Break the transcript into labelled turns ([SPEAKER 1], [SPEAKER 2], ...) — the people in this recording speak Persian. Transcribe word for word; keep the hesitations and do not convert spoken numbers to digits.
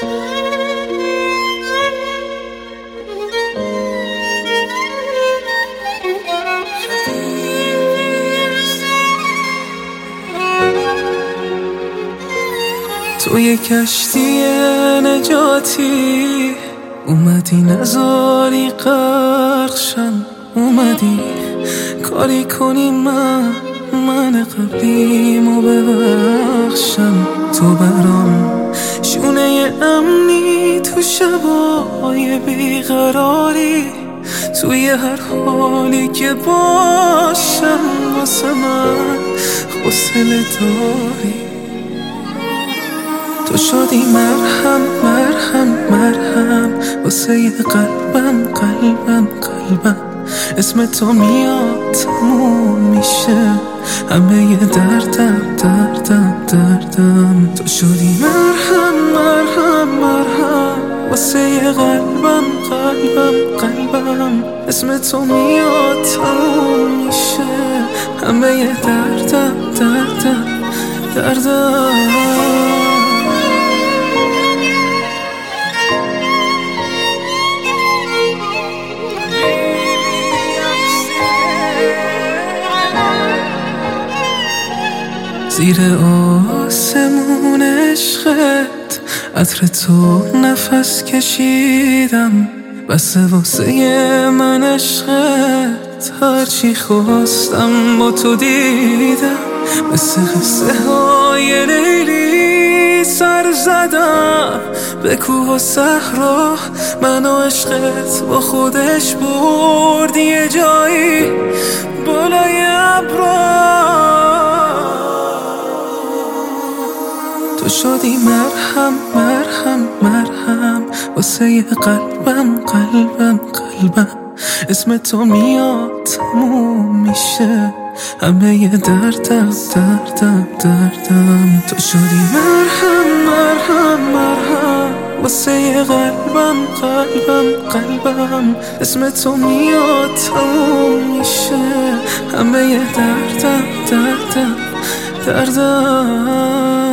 [SPEAKER 1] توی کشتی نجاتی اومدی نذاری غرق شم، اومدی کاری کنی من من قبلیمو ببخشم. تو برام شونه امنی تو شبای بیقراری، توی هر حالی که باشم واسه من حوصله داری. تو شدی مرهم مرهم مرهم واسه قلبم قلبم قلبم. اسم تو میاد تموم میشه همه دردم دردم دردم. تو شدی مرهم مرهم مرهم واسه قلبم قلبم قلبم. اسم تو میاد تموم میشه همه دردم دردم دردم. زیر آسمون عشقت عطر تو نفس کشیدم، بس واسه من عشقت هرچی خواستم با تو دیدم. مثل قصه های لیلی سر زدم به کوه و صحرا، من و عشقت با خودش برد یه جایی بالای ابرا. تو شدی مرهم مرهم مرهم واسه قلبم قلبم قلبم. اسم تو میاد تموم میشه همه دردم دردم دردم. تو شدی مرهم مرهم مرهم واسه قلبم قلبم قلبم. اسم تو میاد تموم میشه همه دردم دردم دردم.